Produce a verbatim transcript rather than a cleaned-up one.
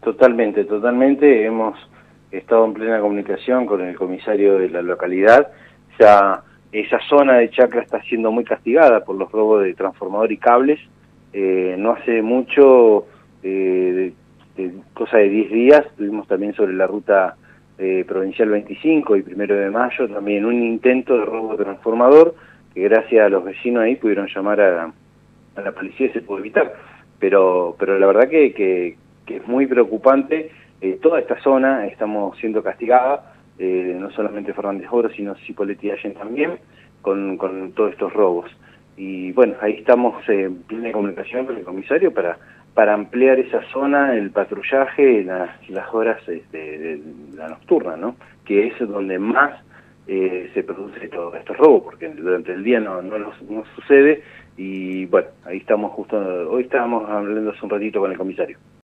Totalmente, totalmente. Hemos estado en plena comunicación con el comisario de la localidad. Ya esa zona de Chacra está siendo muy castigada por los robos de transformador y cables. Eh, no hace mucho, eh, de, de, cosa de diez días, tuvimos también sobre la ruta eh, provincial veinticinco y primero de mayo también un intento de robo de transformador que gracias a los vecinos ahí pudieron llamar a, a la policía y se pudo evitar. Pero, pero la verdad que, que, que es muy preocupante. Eh, toda esta zona estamos siendo castigada, eh, no solamente Fernández Oro, sino Cipolletti y Allen también, con, con todos estos robos. Y bueno, ahí estamos eh, en plena comunicación con el comisario para, para ampliar esa zona, el patrullaje, las, las horas este, de la nocturna, ¿no? Que es donde más eh, se produce todo estos robos, porque durante el día no, no, no sucede. Y bueno, ahí estamos justo, hoy estábamos hablando hace un ratito con el comisario.